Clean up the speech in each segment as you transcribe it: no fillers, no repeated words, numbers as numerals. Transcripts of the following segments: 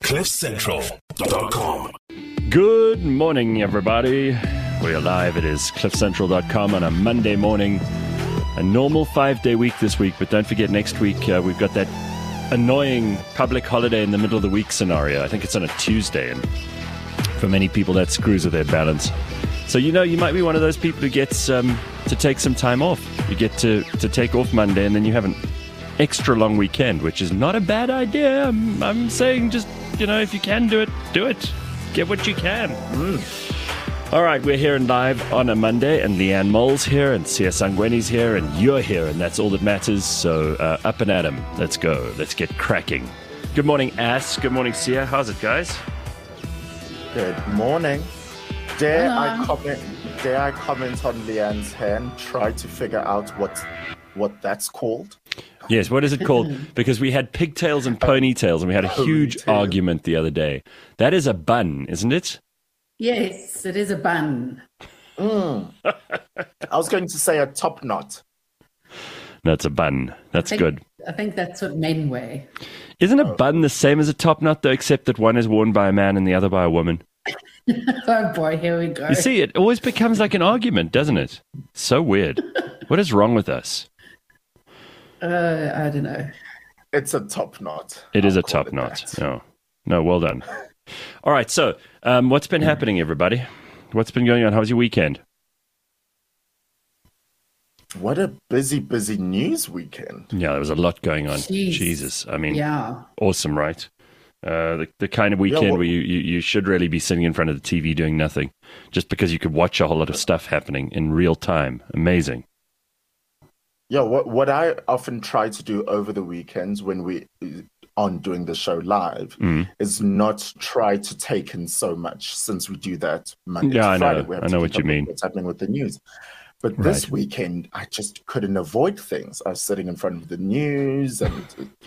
CliffCentral.com. Good morning, everybody. We are live. It is CliffCentral.com on a Monday morning. A normal 5-day week this week, but don't forget next week we've got that annoying public holiday in the middle of the week scenario. I think it's on a Tuesday, and for many people that screws with their balance. So, you might be one of those people who gets to take some time off. You get to take off Monday, and then you have an extra long weekend, which is not a bad idea. I'm saying just, if you can do it, do it. Get what you can. All right, we're here and live on a Monday, and Leanne Moll's here, and Sia Sangweni's here, and you're here, and that's all that matters. So up and at 'em. Let's go. Let's get cracking. Good morning, Ass. Good morning, Sia. How's it, guys? Good morning. Dare I comment on Leanne's hair and try to figure out what that's called? Yes, what is it called? Because we had pigtails and ponytails, and we had a huge argument the other day. That is a bun, isn't it? Yes, it is a bun. I was going to say a top knot. No, it's a bun. That's good. I think that's what men wear. Isn't a bun the same as a top knot, though, except that one is worn by a man and the other by a woman? Oh, boy, here we go. You see, it always becomes like an argument, doesn't it? So weird. What is wrong with us? I don't know. It's a top knot. It is a top knot. No, well done. All right, so what's been happening, everybody? What's been going on? How was your weekend? What a busy news weekend. Yeah, there was a lot going on. Jeez. Jesus, I mean, Yeah. awesome, right? The kind of weekend where you should really be sitting in front of the TV doing nothing, just because you could watch a whole lot of stuff happening in real time. Amazing. Yeah, what I often try to do over the weekends when we on doing the show live is not try to take in so much, since we do that Monday to Friday. I know what you mean. What's happening with the news. But this weekend, I just couldn't avoid things. I was sitting in front of the news and,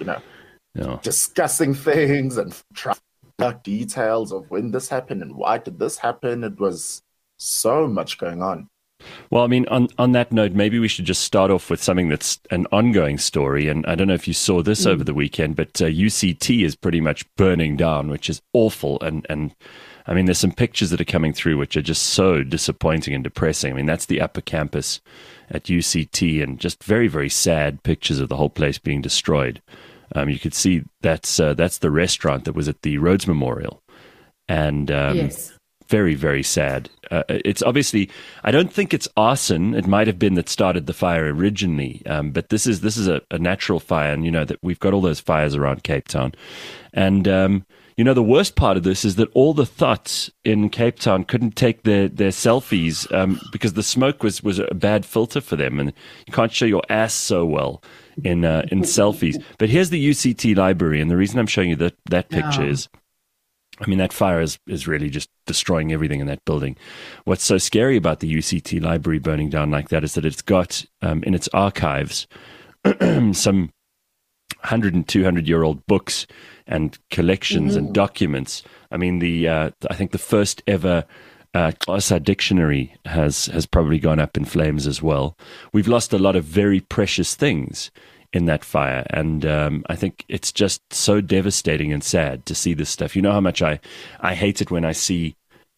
discussing things and trying to out details of when this happened and why did this happen. It was so much going on. Well, I mean, on that note, maybe we should just start off with something that's an ongoing story. And I don't know if you saw this over the weekend, but UCT is pretty much burning down, which is awful. And I mean, there's some pictures that are coming through which are just so disappointing and depressing. I mean, that's the upper campus at UCT, and just very, very sad pictures of the whole place being destroyed. You could see that's the restaurant that was at the Rhodes Memorial. And Yes. Very, very sad. It's obviously, I don't think it's arson. It might have been that started the fire originally, but this is a natural fire, and that we've got all those fires around Cape Town. And the worst part of this is that all the thots in Cape Town couldn't take their selfies because the smoke was a bad filter for them, and you can't show your ass so well in selfies. But here's the UCT library, and the reason I'm showing you that picture is, I mean, that fire is really just destroying everything in that building. What's so scary about the UCT library burning down like that is that it's got in its archives some 100 and 200-year-old books and collections and documents. I mean, I think the first ever Xhosa dictionary has probably gone up in flames as well. We've lost a lot of very precious things in that fire, and I think it's just so devastating and sad to see this stuff. You know how much I hate it when I see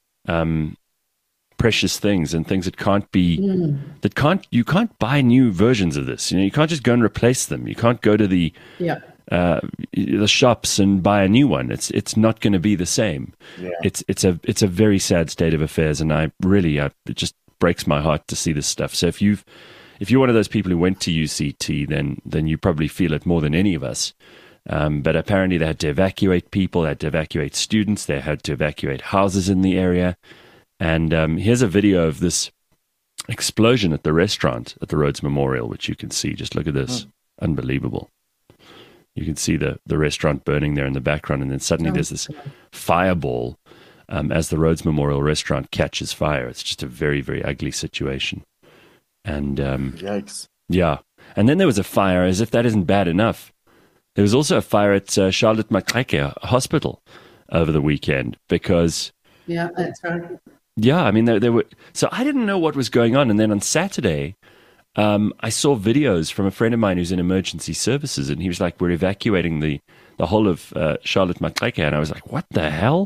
precious things and things that can't be you can't buy new versions of this. You can't just go and replace them. You can't go to the shops and buy a new one. It's not going to be the same. Yeah. It's a very sad state of affairs, and it just breaks my heart to see this stuff. So if you're one of those people who went to UCT, then you probably feel it more than any of us. But apparently they had to evacuate people, they had to evacuate students, they had to evacuate houses in the area. And here's a video of this explosion at the restaurant at the Rhodes Memorial, which you can see. Just look at this. Unbelievable. You can see the restaurant burning there in the background, and then suddenly there's this fireball as the Rhodes Memorial restaurant catches fire. It's just a very, very ugly situation. And yikes. Yeah. And then there was a fire, as if that isn't bad enough. There was also a fire at Charlotte Maxeke Hospital over the weekend because... Yeah, that's right. Yeah, I mean, there were... So I didn't know what was going on. And then on Saturday, I saw videos from a friend of mine who's in emergency services, and he was like, we're evacuating the the whole of Charlotte Maxeke, and I was like, what the hell?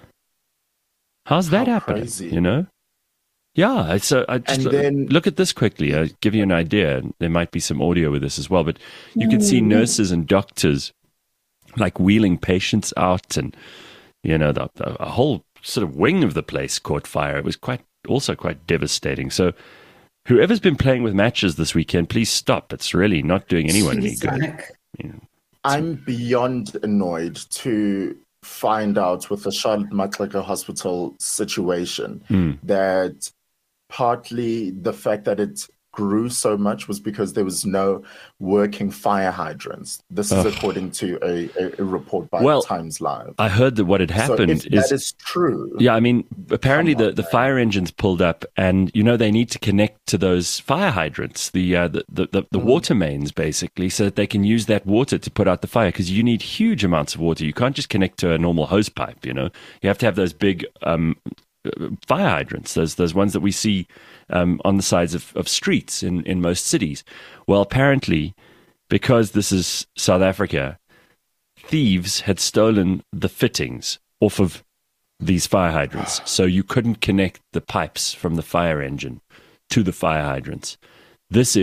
How's that happening? Crazy. You know? Yeah, so I just look at this quickly. I'll give you an idea. There might be some audio with this as well, but you can see nurses and doctors like wheeling patients out, and you know, a whole sort of wing of the place caught fire. It was also quite devastating. So whoever's been playing with matches this weekend, please stop. It's really not doing anyone any good. You know, I'm beyond annoyed to find out with the Charlotte Maxeke Hospital situation that partly the fact that it grew so much was because there was no working fire hydrants. This is according to a report by Times Live. I heard that what had happened so if that is true. Yeah, I mean, apparently the fire engines pulled up, and you know they need to connect to those fire hydrants, the water mains basically, so that they can use that water to put out the fire, because you need huge amounts of water. You can't just connect to a normal hose pipe, you know. You have to have those big fire hydrants, those ones that we see on the sides of streets in most cities. Well, apparently, because this is South Africa, thieves had stolen the fittings off of these fire hydrants, so you couldn't connect the pipes from the fire engine to the fire hydrants. That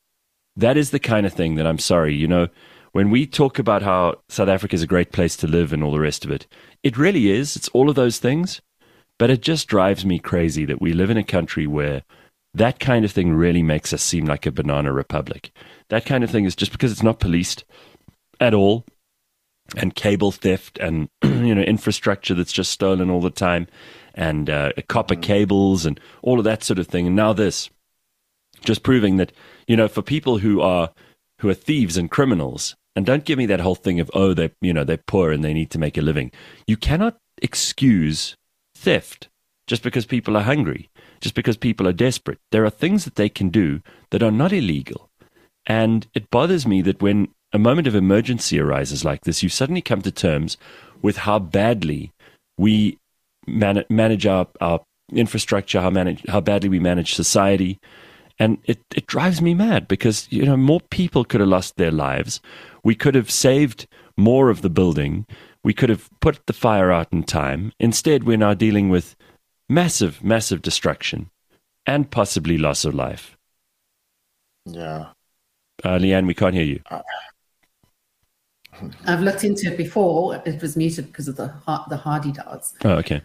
is the kind of thing that, I'm sorry, you know, when we talk about how South Africa is a great place to live and all the rest of it, it really is. It's all of those things. But it just drives me crazy that we live in a country where that kind of thing really makes us seem like a banana republic. That kind of thing is just because it's not policed at all, and cable theft and you know, infrastructure that's just stolen all the time, and copper cables and all of that sort of thing. And now this, just proving that, you know, for people who are thieves and criminals, and don't give me that whole thing of, oh, they're poor and they need to make a living. You cannot excuse theft just because people are hungry, just because people are desperate. There are things that they can do that are not illegal. And it bothers me that when a moment of emergency arises like this, you suddenly come to terms with how badly we manage our infrastructure, how badly we manage society. And it drives me mad because, you know, more people could have lost their lives. We could have saved more of the building. We could have put the fire out in time. Instead, we're now dealing with massive, massive destruction and possibly loss of life. Yeah. Leanne, we can't hear you. I've looked into it before. It was muted because of the Hardy darts. Oh, okay.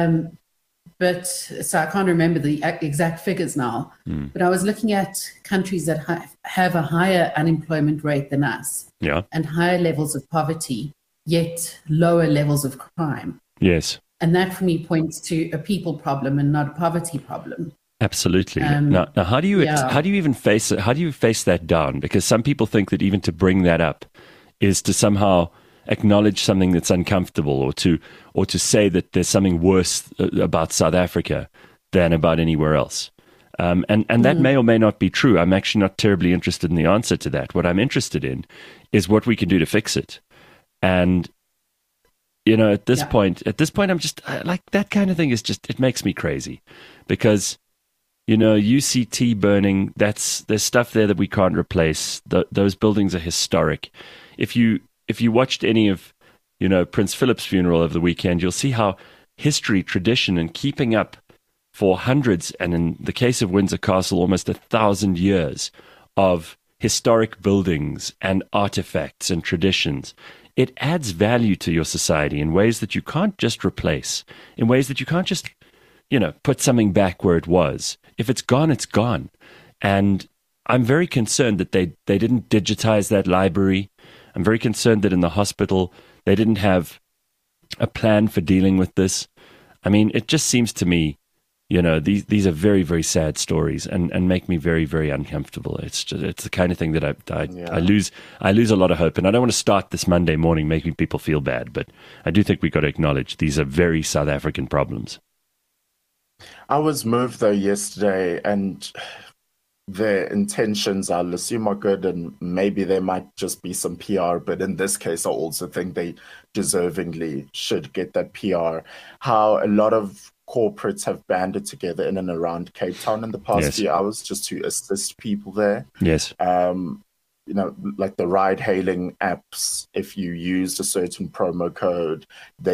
But so I can't remember the exact figures now. But I was looking at countries that have a higher unemployment rate than us, and higher levels of poverty, yet lower levels of crime. Yes. And that for me points to a people problem and not a poverty problem. Absolutely. Now, how do you even face it? How do you face that down? Because some people think that even to bring that up is to somehow acknowledge something that's uncomfortable, or to say that there's something worse about South Africa than about anywhere else. And that may or may not be true. I'm actually not terribly interested in the answer to that. What I'm interested in is what we can do to fix it. And, you know, at this point, I'm just like, that kind of thing is just, it makes me crazy because, you know, UCT burning, there's stuff there that we can't replace. Those buildings are historic. If you watched any of, you know, Prince Philip's funeral over the weekend, you'll see how history, tradition, and keeping up for hundreds, and in the case of Windsor Castle, almost 1,000 years of historic buildings and artifacts and traditions, it adds value to your society in ways that you can't just replace, in ways that you can't just, you know, put something back where it was. If it's gone, it's gone. And I'm very concerned that they didn't digitize that library. I'm very concerned that in the hospital, they didn't have a plan for dealing with this. I mean, it just seems to me, you know, these are very, very sad stories and make me very, very uncomfortable. It's the kind of thing that I lose a lot of hope. And I don't want to start this Monday morning making people feel bad, but I do think we've got to acknowledge these are very South African problems. I was moved though yesterday, and their intentions, I'll assume, are good, and maybe there might just be some PR, but in this case, I also think they deservingly should get that PR. How a lot of corporates have banded together in and around Cape Town in the past few hours just to assist people there. Yes. like the ride-hailing apps, if you used a certain promo code,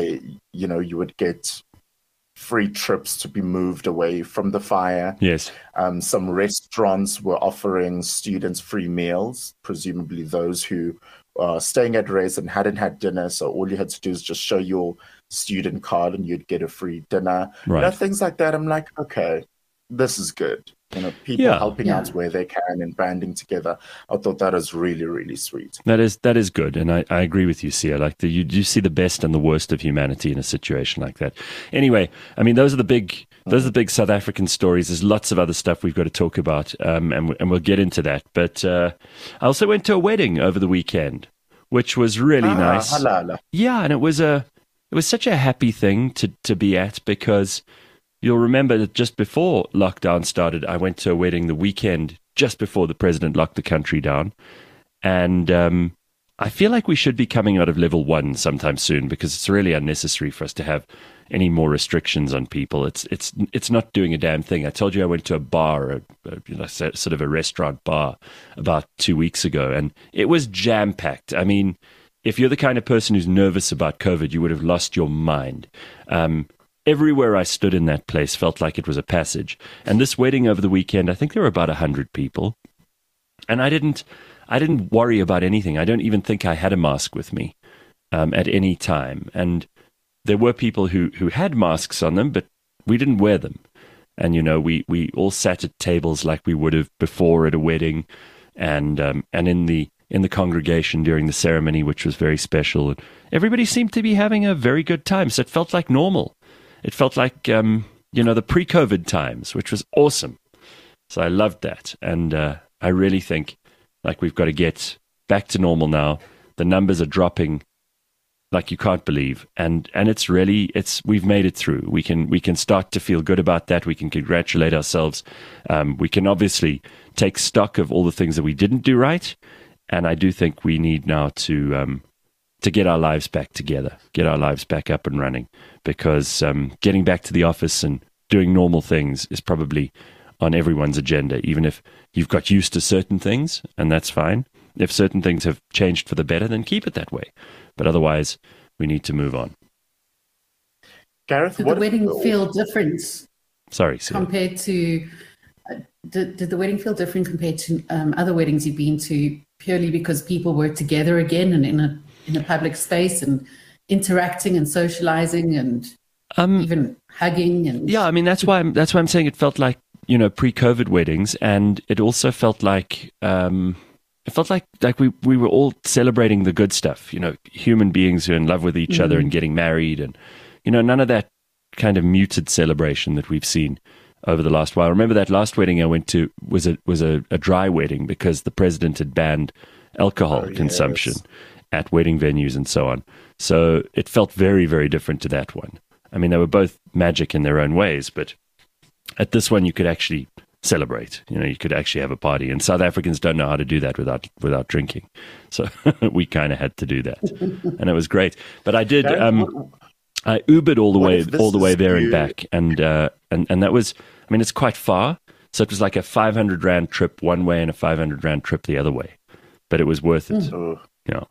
you would get free trips to be moved away from the fire. Yes. Some restaurants were offering students free meals, presumably those who are staying at res and hadn't had dinner. So all you had to do is just show your student card and you'd get a free dinner. Right. Things like that. I'm like, okay, this is good. People helping out where they can and banding together. I thought that was really, really sweet. That is good, and I agree with you, Sia. Like you see the best and the worst of humanity in a situation like that. Anyway, I mean, those are the big South African stories. There's lots of other stuff we've got to talk about, and we'll get into that. But I also went to a wedding over the weekend, which was really nice. Halala. Yeah, and it was such a happy thing to be at, because you'll remember that just before lockdown started, I went to a wedding the weekend just before the president locked the country down. And I feel like we should be coming out of level 1 sometime soon, because it's really unnecessary for us to have any more restrictions on people. It's not doing a damn thing. I told you I went to a bar, sort of a restaurant bar, about 2 weeks ago, and it was jam-packed. I mean, if you're the kind of person who's nervous about COVID, you would have lost your mind. Everywhere I stood in that place felt like it was a passage. And this wedding over the weekend, I think there were about 100 people. And I didn't worry about anything. I don't even think I had a mask with me at any time. And there were people who had masks on them, but we didn't wear them. And, we all sat at tables like we would have before at a wedding, and in the congregation during the ceremony, which was very special. And everybody seemed to be having a very good time. So it felt like normal. It felt like, the pre-COVID times, which was awesome. So I loved that. And I really think like we've got to get back to normal now. The numbers are dropping like you can't believe. And we've made it through. We can start to feel good about that. We can congratulate ourselves. We can obviously take stock of all the things that we didn't do right. And I do think we need now to get our lives back together, get our lives back up and running, because getting back to the office and doing normal things is probably on everyone's agenda, even if you've got used to certain things, and that's fine. If certain things have changed for the better, then keep it that way. But otherwise, we need to move on. Gareth, did the wedding feel different? Sorry, compared to did the wedding feel different compared to other weddings you've been to, purely because people were together again and in a public space and interacting and socializing and even hugging? And yeah, I mean, that's why I'm saying it felt like, pre-COVID weddings, and it also felt like we were all celebrating the good stuff, human beings who are in love with each other and getting married, and none of that kind of muted celebration that we've seen over the last while. I remember that last wedding I went to was a dry wedding, because the president had banned alcohol consumption at wedding venues and so on. So it felt very, very different to that one. I mean, they were both magic in their own ways, but at this one you could actually celebrate. You could actually have a party, and South Africans don't know how to do that without drinking. So we kind of had to do that, and it was great. But I did. I Ubered all the way there and back, and that was. I mean, it's quite far, so it was like a 500 rand trip one way and a 500 rand trip the other way, but it was worth it. Yeah.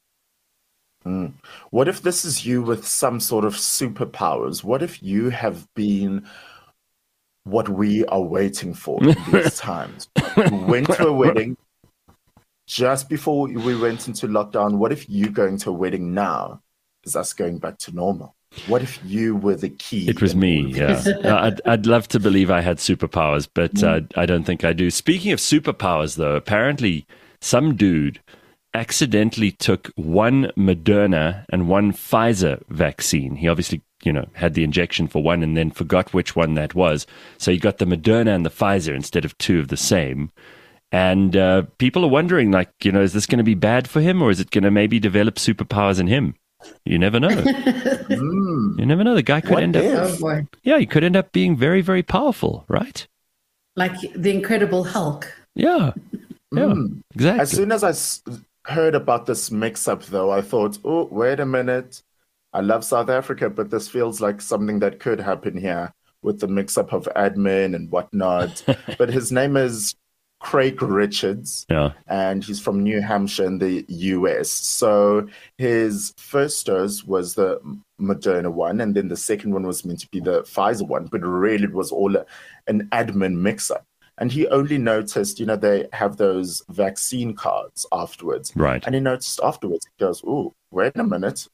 What if this is you with some sort of superpowers? What if you have been what we are waiting for in these times? We went to a wedding just before we went into lockdown. What if you going to a wedding now is us going back to normal? What if you were the key? It was me, yeah. I'd love to believe I had superpowers, but I don't think I do. Speaking of superpowers, though, apparently some dude accidentally took one Moderna and one Pfizer vaccine. He obviously, had the injection for one and then forgot which one that was. So he got the Moderna and the Pfizer instead of two of the same. And people are wondering, is this going to be bad for him, or is it going to maybe develop superpowers in him? You never know. You never know. The guy could end up. Oh boy. Yeah, he could end up being very, very powerful, right? Like the Incredible Hulk. Yeah. Yeah, exactly. As soon as I heard about this mix-up, though, I thought, oh, wait a minute. I love South Africa, but this feels like something that could happen here with the mix-up of admin and whatnot. But his name is Craig Richards, and he's from New Hampshire in the US. So his first dose was the Moderna one, and then the second one was meant to be the Pfizer one, but really it was all an admin mix-up. And he only noticed, they have those vaccine cards afterwards. Right. And he noticed afterwards, he goes, "Oh, wait a minute.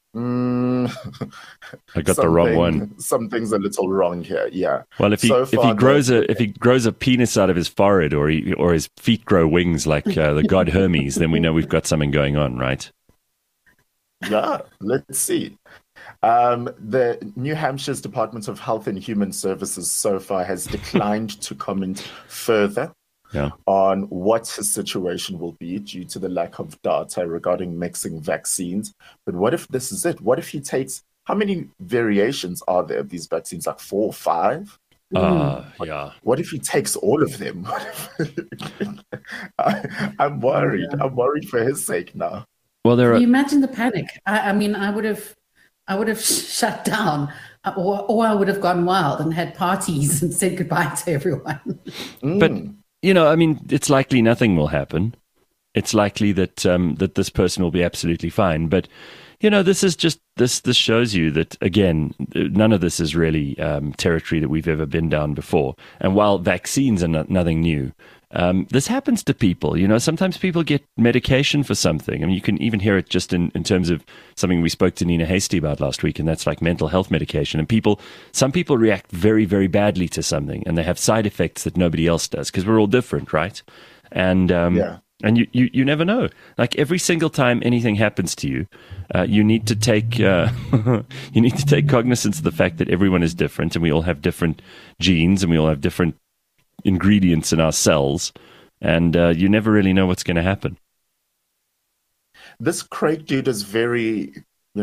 I got the wrong one. Something's a little wrong here." Yeah. Well, if he grows a penis out of his forehead, or his feet grow wings like the god Hermes, then we know we've got something going on, right? Yeah. Let's see. The New Hampshire's Department of Health and Human Services so far has declined to comment further on what his situation will be due to the lack of data regarding mixing vaccines. But what if this is it? What if he takes, how many variations are there of these vaccines? Like 4 or 5? Yeah. What if he takes all of them? I'm worried. Yeah. I'm worried for his sake now. Well, Can you imagine the panic? I mean, I would have shut down, or I would have gone wild and had parties and said goodbye to everyone. But, I mean, it's likely nothing will happen. It's likely that that this person will be absolutely fine. But, this is just, this shows you that, again, none of this is really territory that we've ever been down before. And while vaccines are nothing new, this happens to people. Sometimes people get medication for something. I mean, you can even hear it just in terms of something we spoke to Nina Hasty about last week, and that's like mental health medication. And some people react very, very badly to something, and they have side effects that nobody else does, because we're all different, right? And and you never know. Like every single time anything happens to you, you need to take cognizance of the fact that everyone is different, and we all have different genes, and we all have different ingredients in our cells, and you never really know what's going to happen. This Craig dude is very,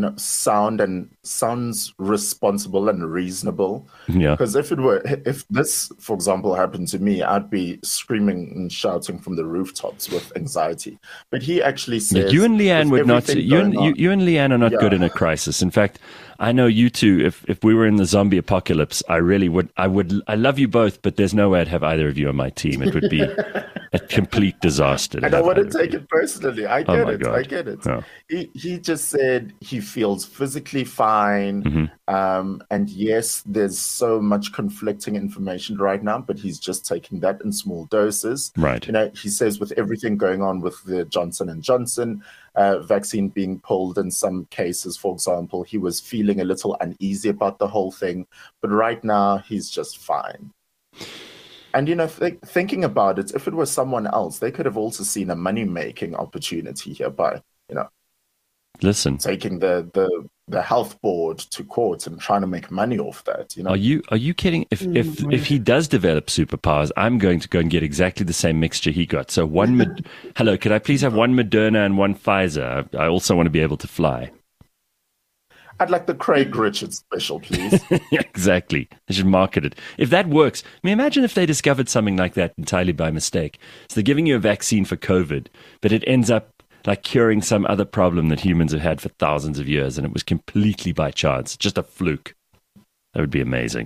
sounds responsible and reasonable. Yeah. Because if this, for example, happened to me, I'd be screaming and shouting from the rooftops with anxiety. But he actually says, you and Leanne would not. You and Leanne are not good in a crisis. In fact, I know you two. If we were in the zombie apocalypse, I really would. I love you both, but there's no way I'd have either of you on my team. It would be a complete disaster. I don't want to take it personally. I get it. God. I get it. Oh. He just said he feels physically fine. Mm-hmm. And yes, there's so much conflicting information right now, but he's just taking that in small doses. Right. He says with everything going on with the Johnson & Johnson vaccine being pulled in some cases, for example, he was feeling a little uneasy about the whole thing. But right now, he's just fine. And, thinking about it, if it was someone else, they could have also seen a money-making opportunity here by, listen, taking the health board to court and trying to make money off that. Are you kidding? If he does develop superpowers, I'm going to go and get exactly the same mixture he got. So hello, could I please have one Moderna and one Pfizer? I also want to be able to fly. I'd like the Craig Richards special, please. Exactly. They should market it. If that works, imagine if they discovered something like that entirely by mistake. So they're giving you a vaccine for COVID, but it ends up like curing some other problem that humans have had for thousands of years, and it was completely by chance, just a fluke. That would be amazing.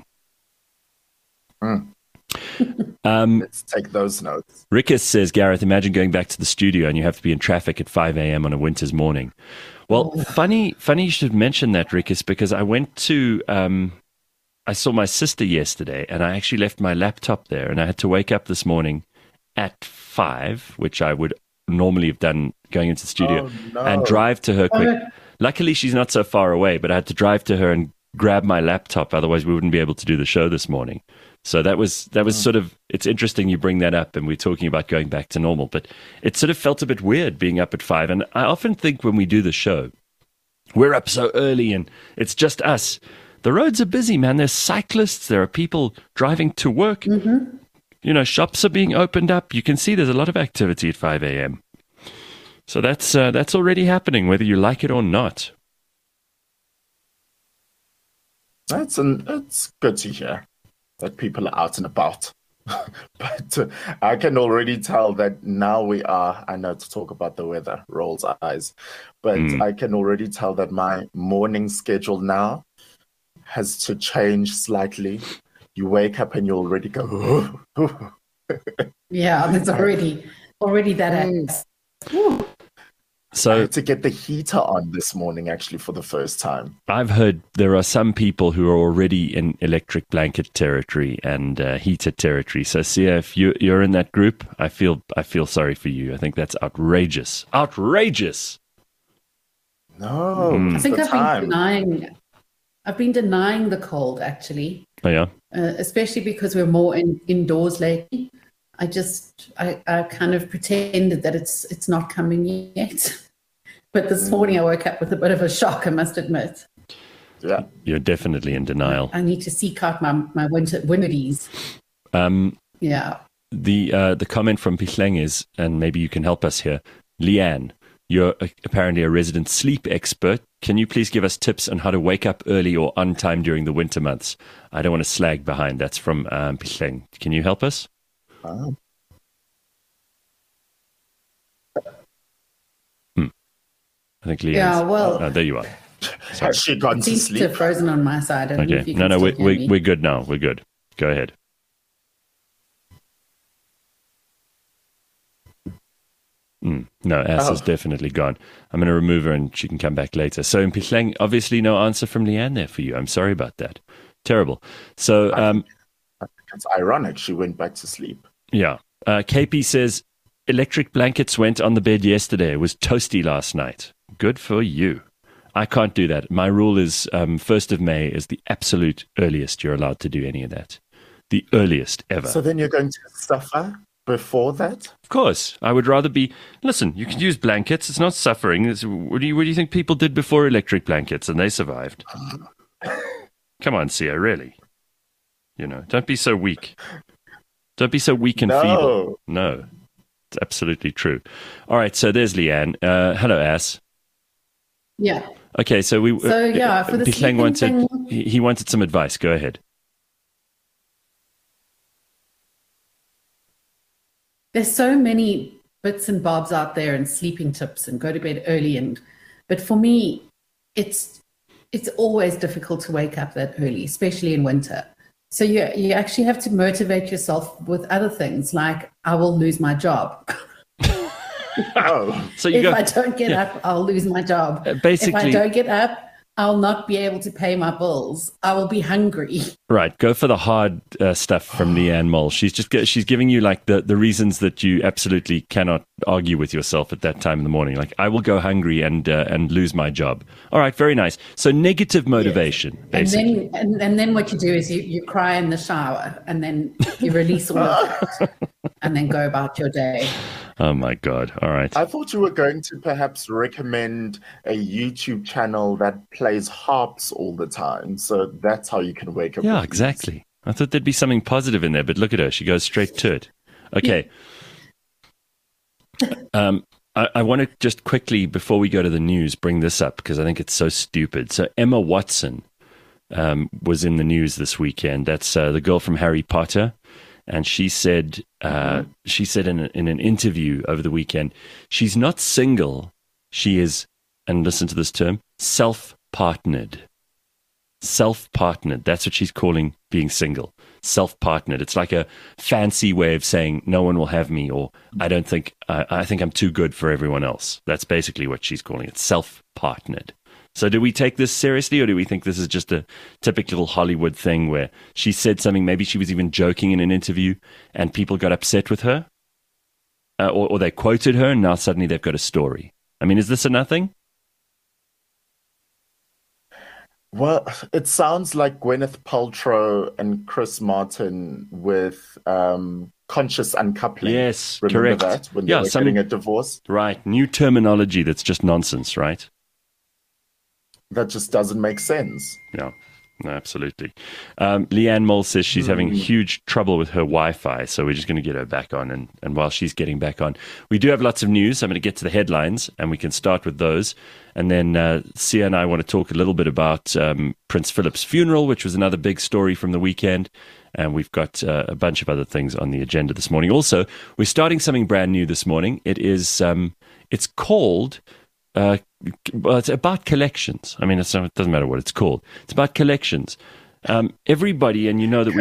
Let's take those notes. Rickus says, Gareth, imagine going back to the studio and you have to be in traffic at 5 a.m. on a winter's morning. Well, funny you should mention that, Rickus, because I went to, I saw my sister yesterday, and I actually left my laptop there, and I had to wake up this morning at 5, which I would normally have done going into the studio, and drive to her quick. Luckily, she's not so far away, but I had to drive to her and grab my laptop. Otherwise, we wouldn't be able to do the show this morning. So that was sort of, it's interesting you bring that up, and we're talking about going back to normal, but it sort of felt a bit weird being up at 5. And I often think when we do the show, we're up so early and it's just us. The roads are busy, man. There's cyclists. There are people driving to work. Mm-hmm. Shops are being opened up. You can see there's a lot of activity at 5 a.m. So that's already happening, whether you like it or not. It's good to hear that people are out and about. But I can already tell that now I know to talk about the weather rolls eyes, but I can already tell that my morning schedule now has to change slightly. You wake up and you already go, Yeah, that's already that. So I had to get the heater on this morning, actually, for the first time. I've heard there are some people who are already in electric blanket territory and heater territory. So, Sia, if you're in that group, I feel sorry for you. I think that's outrageous. Outrageous. No, I think I've been denying the cold, actually. Oh yeah, especially because we're more indoors lately. I kind of pretended that it's not coming yet. But this morning I woke up with a bit of a shock, I must admit. Yeah. You're definitely in denial. I need to seek out my winterdies. Yeah. The comment from Pihleng is, and maybe you can help us here, Leanne, you're apparently a resident sleep expert. Can you please give us tips on how to wake up early or on time during the winter months? I don't want to slag behind. That's from Pihleng. Can you help us? I think Leanne's... Yeah, well... there you are. Has she gone to sleep? It's frozen on my side. Okay. No, we're good now. We're good. Go ahead. No, Ass is definitely gone. I'm going to remove her and she can come back later. So in Pihleng, obviously no answer from Leanne there for you. I'm sorry about that. Terrible. So... it's ironic she went back to sleep. Yeah. KP says, electric blankets went on the bed yesterday. It was toasty last night. Good for you. I can't do that. My rule is 1st of May is the absolute earliest you're allowed to do any of that. The earliest ever. So then you're going to suffer before that? Of course. I would rather be... Listen, you can use blankets. It's not suffering. What do you think people did before electric blankets and they survived? Come on, Sia, really. Don't be so weak. Don't be so weak and feeble. No. It's absolutely true. All right, so there's Leanne. Hello, Ass. Yeah. Okay, so for the Pihleng thing, he wanted some advice. Go ahead. There's so many bits and bobs out there and sleeping tips and go to bed early, but for me, it's always difficult to wake up that early, especially in winter. So you actually have to motivate yourself with other things, like I will lose my job. So if I don't get up, I'll lose my job. Basically, if I don't get up, I'll not be able to pay my bills. I will be hungry. Right. Go for the hard stuff from Leanne Mole. She's giving you like the reasons that you absolutely cannot argue with yourself at that time in the morning. Like, I will go hungry and lose my job. All right. Very nice. So negative motivation, yes. Basically. And then what you do is you cry in the shower and then you release all of that and then go about your day. Oh, my God. All right. I thought you were going to perhaps recommend a YouTube channel that plays harps all the time. So that's how you can wake up. Yeah, exactly. I thought there'd be something positive in there, but look at her. She goes straight to it. Okay. I want to just quickly, before we go to the news, bring this up because I think it's so stupid. So Emma Watson was in the news this weekend. That's the girl from Harry Potter. And she said in an interview over the weekend, she's not single. She is, and listen to this term, self-partnered. Self-partnered. That's what she's calling being single. Self-partnered. It's like a fancy way of saying no one will have me, or I think I'm too good for everyone else. That's basically what she's calling it. Self-partnered. So do we take this seriously, or do we think this is just a typical Hollywood thing where she said something, maybe she was even joking in an interview, and people got upset with her? Or they quoted her, and now suddenly they've got a story. I mean, is this a nothing? Well, it sounds like Gwyneth Paltrow and Chris Martin with conscious uncoupling. Yes, remember correct. That when they were getting a divorce? Right, new terminology that's just nonsense, right? That just doesn't make sense. Yeah, no, absolutely. Leanne Mole says she's having huge trouble with her Wi-Fi, so we're just going to get her back on. And while she's getting back on, we do have lots of news. I'm going to get to the headlines, and we can start with those. And then Sia and I want to talk a little bit about Prince Philip's funeral, which was another big story from the weekend. And we've got a bunch of other things on the agenda this morning. Also, we're starting something brand new this morning. It is, it's called... well, it's about collections. I mean, it doesn't matter what it's called. It's about collections. Everybody, and you know that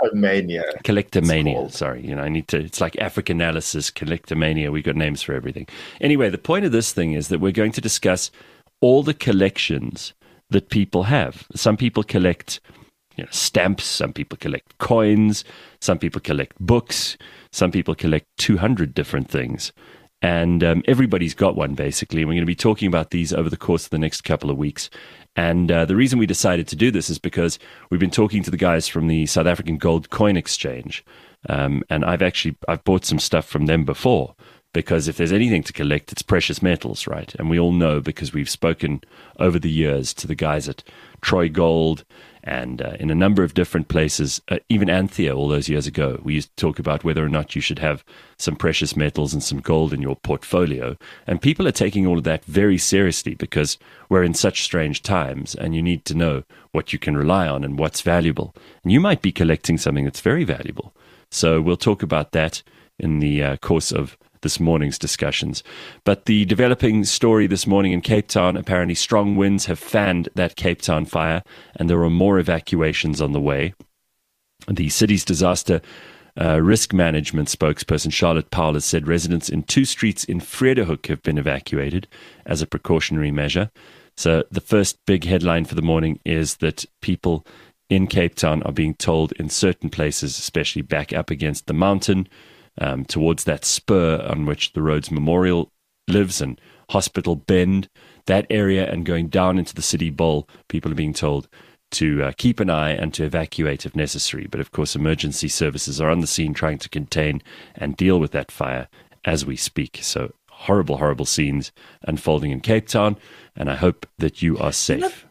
Collectomania. Sorry, I need to. It's like Africanalysis, collectomania. We've got names for everything. Anyway, the point of this thing is that we're going to discuss all the collections that people have. Some people collect stamps. Some people collect coins. Some people collect books. Some people collect 200 different things. And everybody's got one, basically. And we're going to be talking about these over the course of the next couple of weeks. And the reason we decided to do this is because we've been talking to the guys from the South African Gold Coin Exchange. And I've bought some stuff from them before, because if there's anything to collect, it's precious metals, right? And we all know, because we've spoken over the years to the guys at Troy Gold and in a number of different places, even Anthea all those years ago, we used to talk about whether or not you should have some precious metals and some gold in your portfolio. And people are taking all of that very seriously, because we're in such strange times, and you need to know what you can rely on and what's valuable. And you might be collecting something that's very valuable. So we'll talk about that in the course of this morning's discussions. But the developing story this morning in Cape Town, apparently strong winds have fanned that Cape Town fire, and there are more evacuations on the way. The city's disaster risk management spokesperson Charlotte Powell has said residents in 2 streets in Vredehuk have been evacuated as a precautionary measure. So the first big headline for the morning is that people in Cape Town are being told in certain places, especially back up against the mountain, towards that spur on which the Rhodes Memorial lives and Hospital Bend, that area, and going down into the City Bowl, people are being told to keep an eye and to evacuate if necessary. But of course, emergency services are on the scene trying to contain and deal with that fire as we speak. So horrible, horrible scenes unfolding in Cape Town, and I hope that you are safe.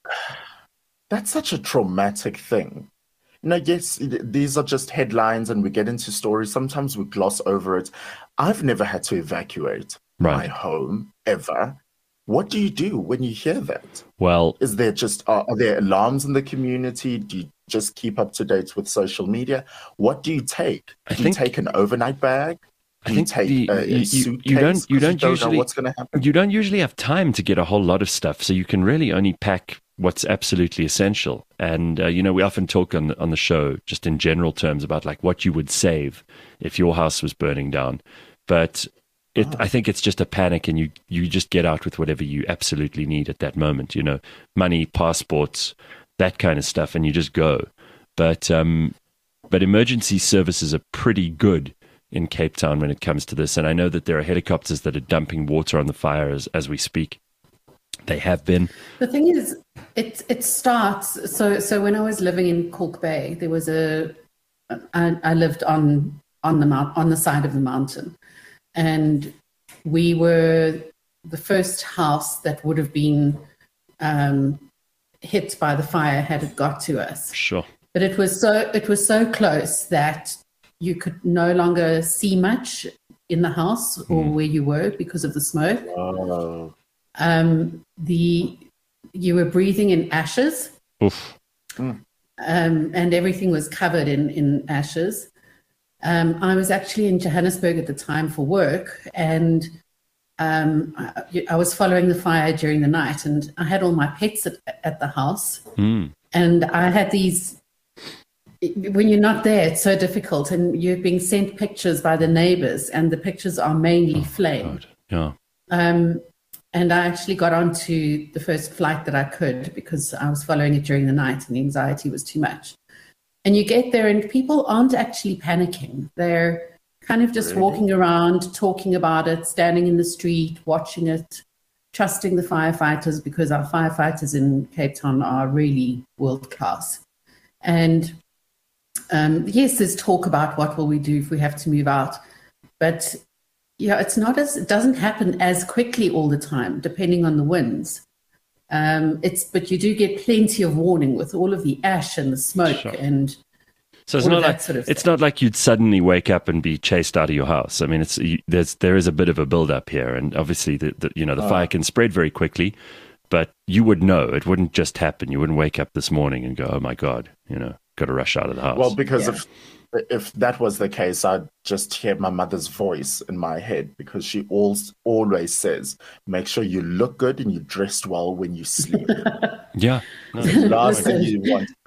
That's such a traumatic thing. Yes, these are just headlines and we get into stories. Sometimes we gloss over it. I've never had to evacuate my home, ever. What do you do when you hear that? Well, is there just are there alarms in the community? Do you just keep up to date with social media? What do you take? Do you take an overnight bag? Do you take a suitcase? You don't usually know what's going to happen. You don't usually have time to get a whole lot of stuff, so you can really only pack what's absolutely essential. And we often talk on the show just in general terms about like what you would save if your house was burning down. But I think it's just a panic, and you just get out with whatever you absolutely need at that moment. Money, passports, that kind of stuff, and you just go. But emergency services are pretty good in Cape Town when it comes to this, and I know that there are helicopters that are dumping water on the fire as we speak. They have been. The thing is, it starts. So when I was living in Kalk Bay, there was I lived on the side of the mountain, and we were the first house that would have been hit by the fire had it got to us. Sure. But it was so close that you could no longer see much in the house or where you were because of the smoke. Oh. You were breathing in ashes. Oof. And everything was covered in ashes. I was actually in Johannesburg at the time for work, and I was following the fire during the night, and I had all my pets at the house. And I had these, when you're not there, it's so difficult, and you're being sent pictures by the neighbors, and the pictures are mainly flame. God. Yeah. And I actually got onto the first flight that I could because I was following it during the night and the anxiety was too much. And you get there and people aren't actually panicking. They're kind of just walking around, talking about it, standing in the street, watching it, trusting the firefighters, because our firefighters in Cape Town are really world class. And yes, there's talk about what will we do if we have to move out. But it doesn't happen as quickly all the time, depending on the winds. But you do get plenty of warning with all of the ash and the smoke. Sure. And so it's not like you'd suddenly wake up and be chased out of your house. I mean, there is a bit of a build up here, and obviously the fire can spread very quickly. But you would know, it wouldn't just happen. You wouldn't wake up this morning and go, "Oh my God, got to rush out of the house." Well, because if that was the case, I'd just hear my mother's voice in my head, because she always says, make sure you look good and you're dressed well when you sleep. Yeah. The last thing you want is the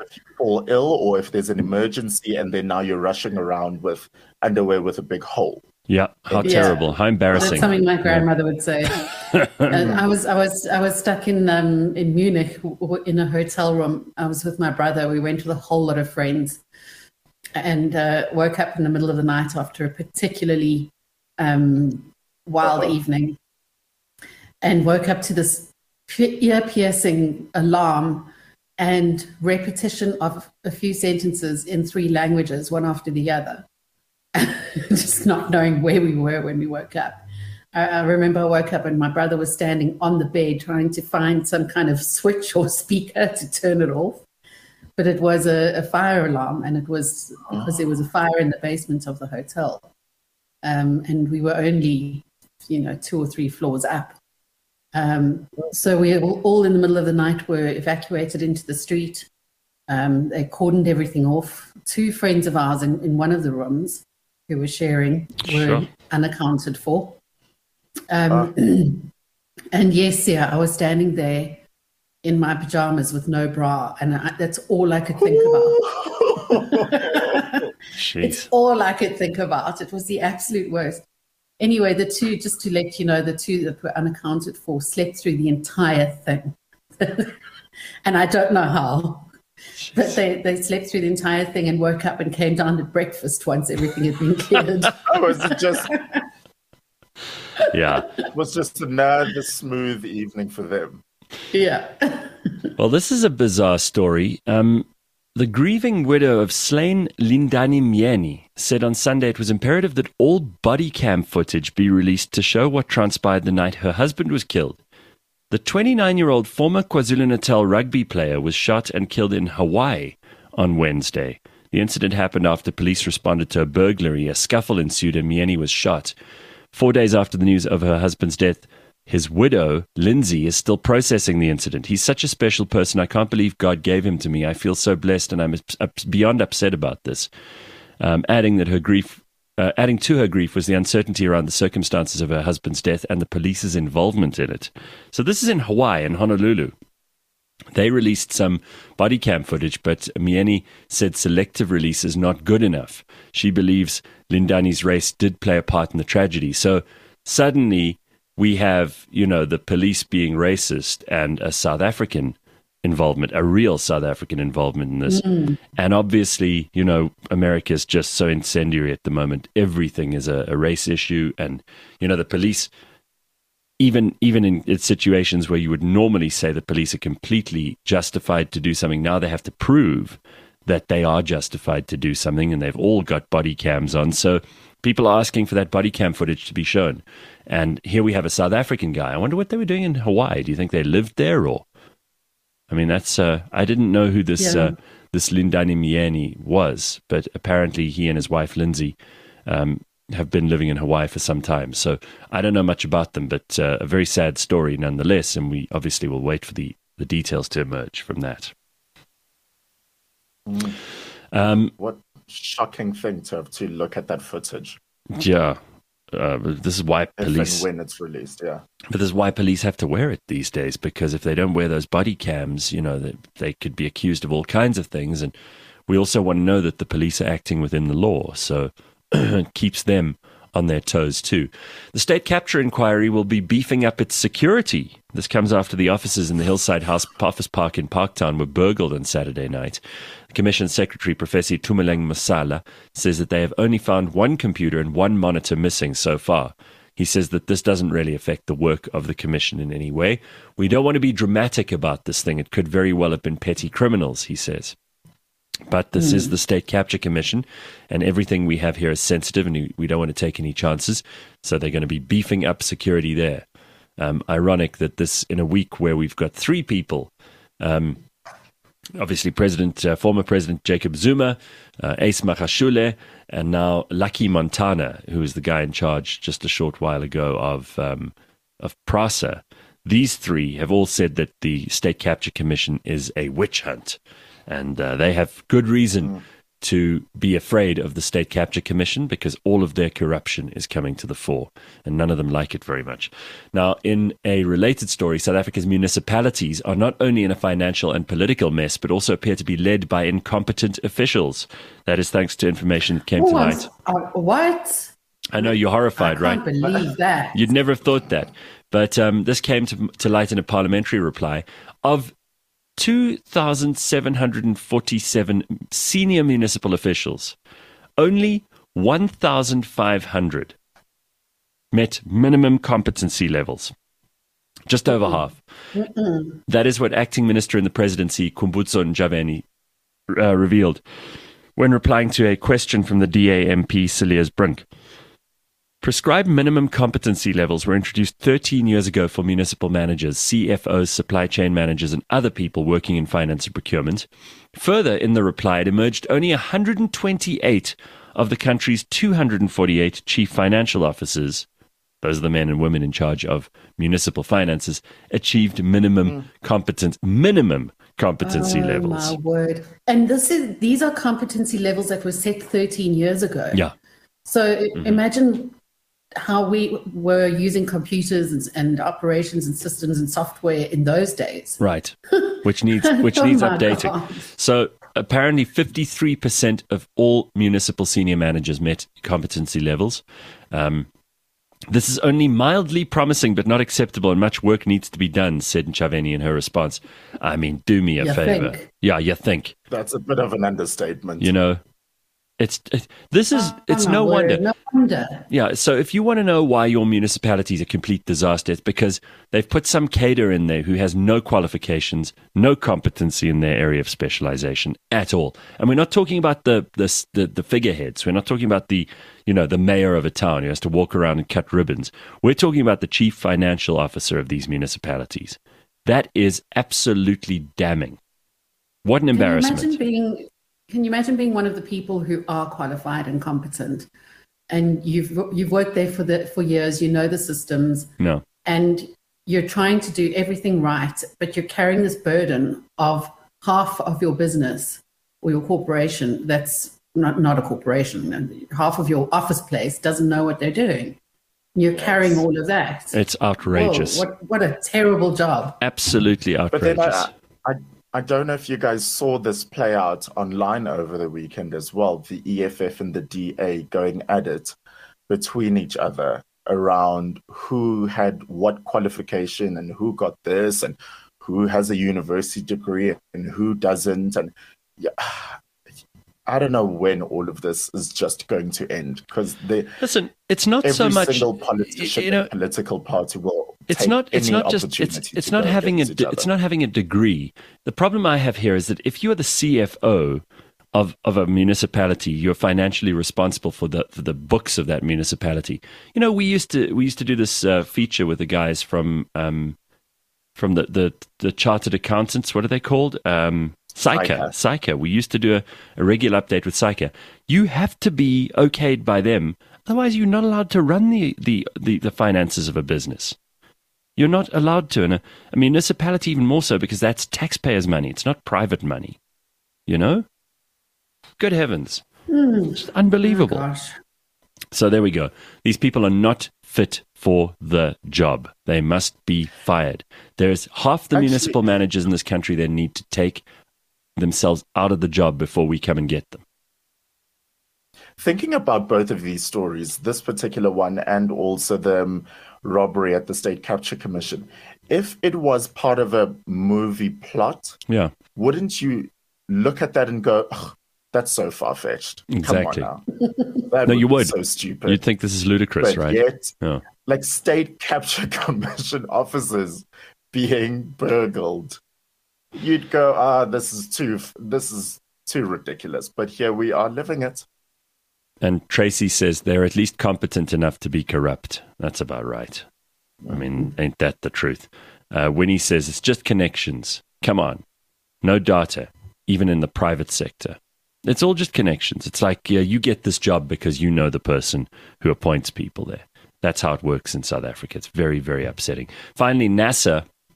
if you fall ill or if there's an emergency, and then now you're rushing around with underwear with a big hole. Yeah, how terrible, how embarrassing. That's something my grandmother would say. And I was stuck in Munich in a hotel room. I was with my brother. We went with a whole lot of friends, and woke up in the middle of the night after a particularly wild evening, and woke up to this ear-piercing alarm and repetition of a few sentences in 3 languages, one after the other. Just not knowing where we were when we woke up. I remember I woke up and my brother was standing on the bed trying to find some kind of switch or speaker to turn it off. But it was a fire alarm, and it was because there was a fire in the basement of the hotel. And we were only, 2 or 3 floors up. So we all in the middle of the night were evacuated into the street. They cordoned everything off. 2 friends of ours in one of the rooms who were sharing were unaccounted for. And yes, I was standing there in my pajamas with no bra, and that's all I could think about. It's all I could think about. It was the absolute worst. Anyway, the 2, just to let you know, the 2 that were unaccounted for slept through the entire thing. And I don't know how. But they slept through the entire thing and woke up and came down to breakfast once everything had been cleared. Was it just? Yeah. It was just another smooth evening for them. Yeah. Well, this is a bizarre story. The grieving widow of slain Lindani Myeni said on Sunday it was imperative that all body cam footage be released to show what transpired the night her husband was killed. The 29-year-old former KwaZulu-Natal rugby player was shot and killed in Hawaii on Wednesday. The incident happened after police responded to a burglary. A scuffle ensued and Myeni was shot. 4 days after the news of her husband's death, his widow, Lindsay, is still processing the incident. He's such a special person. I can't believe God gave him to me. I feel so blessed, and I'm beyond upset about this. Adding to her grief was the uncertainty around the circumstances of her husband's death and the police's involvement in it. So this is in Hawaii, in Honolulu. They released some body cam footage, but Myeni said selective release is not good enough. She believes Lindani's race did play a part in the tragedy. So suddenly we have, the police being racist and a South African involvement, a real South African involvement in this. And obviously, America is just so incendiary at the moment. Everything is a race issue. And, the police, even in situations where you would normally say the police are completely justified to do something, now they have to prove that they are justified to do something, and they've all got body cams on. So people are asking for that body cam footage to be shown. And here we have a South African guy. I wonder what they were doing in Hawaii. Do you think they lived there? Or, I mean, that's, I didn't know who this Lindani Myeni was, but apparently he and his wife, Lindsay, have been living in Hawaii for some time. So I don't know much about them, but a very sad story nonetheless. And we obviously will wait for the details to emerge from that. What shocking thing to have to look at that footage. Yeah. This is why police, when it's released, yeah. But this is why police have to wear it these days, because if they don't wear those body cams, they could be accused of all kinds of things. And we also want to know that the police are acting within the law, so it keeps them on their toes too. The state capture inquiry will be beefing up its security. This comes after the offices in the Hillside House Office Park in Parktown were burgled on Saturday night. The Commission Secretary, Professor Tumeleng Masala, says that they have only found one computer and one monitor missing so far. He says that this doesn't really affect the work of the Commission in any way. We don't want to be dramatic about this thing. It could very well have been petty criminals, he says. But this is the State Capture Commission, and everything we have here is sensitive, and we don't want to take any chances. So they're going to be beefing up security there. Ironic that this, in a week where we've got 3 people, obviously former President Jacob Zuma, Ace Magashule, and now Lucky Montana, who was the guy in charge just a short while ago of PRASA. These 3 have all said that the State Capture Commission is a witch hunt. And they have good reason to be afraid of the State Capture Commission because all of their corruption is coming to the fore, and none of them like it very much. Now, in a related story, South Africa's municipalities are not only in a financial and political mess, but also appear to be led by incompetent officials. That is thanks to information that came to light. What? I know you're horrified, right? I can't believe that. You'd never have thought that. But this came to light in a parliamentary reply. Of 2,747 senior municipal officials, only 1,500 met minimum competency levels. Just over half. That is what Acting Minister in the Presidency, Khumbudzo Ntshavheni, revealed when replying to a question from the DA MP, Cilliers Brink. Prescribed minimum competency levels were introduced 13 years ago for municipal managers, CFOs, supply chain managers, and other people working in finance and procurement. Further, in the reply, it emerged only 128 of the country's 248 chief financial officers, those are the men and women in charge of municipal finances, achieved minimum competency levels. Oh, my word. And these are competency levels that were set 13 years ago. Yeah. So imagine how we were using computers and operations and systems and software in those days. Right. Which needs updating. God. So apparently 53% of all municipal senior managers met competency levels. This is only mildly promising but not acceptable, and much work needs to be done, said Ntshavheni in her response. I mean, do me a favor. Think. Yeah, you think. That's a bit of an understatement. You know, it's no wonder. No wonder. Yeah, so if you want to know why your municipality is a complete disaster, it's because they've put some cater in there who has no qualifications, no competency in their area of specialization at all. And we're not talking about the figureheads. We're not talking about the mayor of a town who has to walk around and cut ribbons. We're talking about the chief financial officer of these municipalities. That is absolutely damning. What an embarrassment. Can you imagine being one of the people who are qualified and competent, and you've worked there for years, you know the systems, no, and you're trying to do everything right, but you're carrying this burden of half of your business or your corporation that's not a corporation, and half of your office place doesn't know what they're doing. You're carrying all of that. It's outrageous. Whoa, what a terrible job. Absolutely outrageous. But then I don't know if you guys saw this play out online over the weekend as well. The EFF and the DA going at it between each other around who had what qualification and who got this and who has a university degree and who doesn't. And yeah, I don't know when all of this is just going to end, because listen, it's not so much every single politician and political party will. It's not having a degree. The problem I have here is that if you are the CFO of a municipality, you're financially responsible for the books of that municipality. You know, we used to do this feature with the guys from the chartered accountants. What are they called? SAICA. We used to do a regular update with SAICA. You have to be okayed by them, otherwise you're not allowed to run the finances of a business. You're not allowed to, and a municipality even more so, because that's taxpayers' money. It's not private money. You know? Good heavens. It's unbelievable. Oh, gosh. So there we go. These people are not fit for the job. They must be fired. There's half the municipal managers in this country that need to take themselves out of the job before we come and get them. Thinking about both of these stories, this particular one and also the robbery at the State Capture Commission, if it was part of a movie plot, wouldn't you look at that and go, oh, that's so far-fetched? Exactly. Come on now. No, you would. So stupid. You'd think this is ludicrous, but right? Yet, like State Capture Commission officers being burgled, you'd go, this is too ridiculous. But here we are living it. And Tracy says they're at least competent enough to be corrupt. That's about right. I mean, ain't that the truth? Winnie says it's just connections. Come on. No data, even in the private sector. It's all just connections. It's like you get this job because you know the person who appoints people there. That's how it works in South Africa. It's very, very upsetting. Finally, NASA